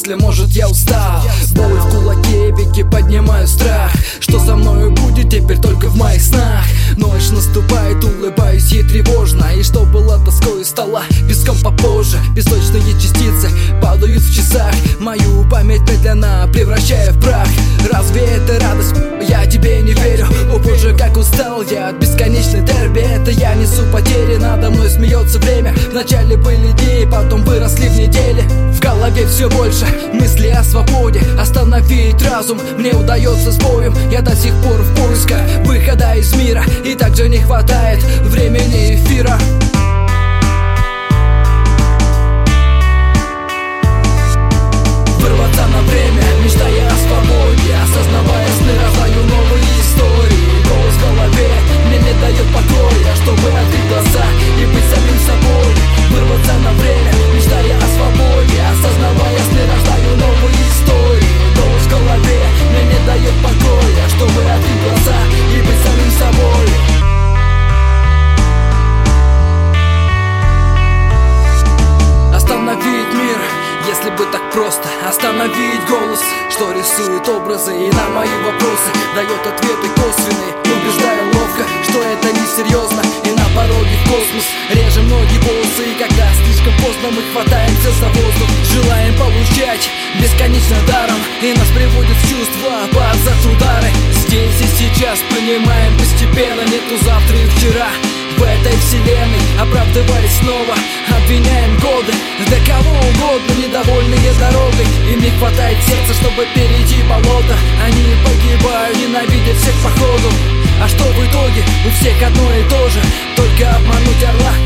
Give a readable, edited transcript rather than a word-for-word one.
мысли, может я устал. Боль в кулаке, веки поднимаю страх. Что со мною будет теперь только в моих снах? Ночь наступает, улыбаюсь ей тревожно. И что было тоской, стало песком попозже. Песочные частицы падают в часах, мою память медленно превращая в прах. Разве это радость? Я тебе не верю. О боже, как устал я от бесконечной дерби. Это я несу потери, надо мной смеется время. Вначале были дни, потом выросли в недели. В голове все больше мысли о свободе. Остановить разум мне удается с боем. Я до сих пор в поисках выхода из мира, и также не хватает времени эфира. Вырваться на время, мечтая о свободе, осознавая сны, рождаю новые истории. Голос в голове мне не дает покоя, чтобы открыть глаза и быть самим собой. Вырваться на время, мечтая о свободе, осознавая сны, рождаю новые истории. Голос в голове мне не дает покоя, чтобы открыть глаза и быть самим собой. Остановить мир, если бы так просто. Остановить голос, что рисует образы и на мои вопросы дает ответы косвенные, убеждая ловко, что это несерьезно. И на пороге в космос режем ноги волосы. И когда слишком поздно, мы хватаемся за воздух, желаем получать бесконечно даром, и нас приводит в чувство под зад удары. Здесь и сейчас принимаем постепенно, нету завтра и вчера. В этой вселенной оправдываясь снова, обвиняем годы, да кого угодно, недовольные дорогой. Им не хватает сердца, чтобы перейти болото. Они погибают, ненавидят всех походу. А что в итоге? У всех одно и то же, только обмануть орла